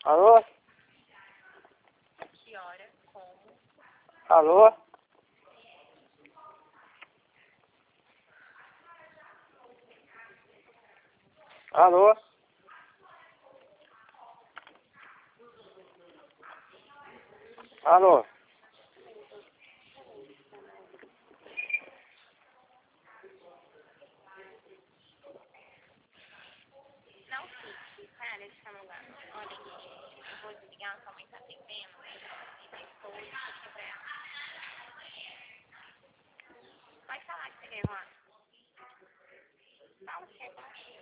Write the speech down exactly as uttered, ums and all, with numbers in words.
Alô? Que hora? Como? Alô? Alô? Alô? Não fique, cara, desse celular. Olha aqui, eu vou desligar, sua mãe tá atendendo e depois eu pra ela. Pode falar que você quer lá. Dá um certo.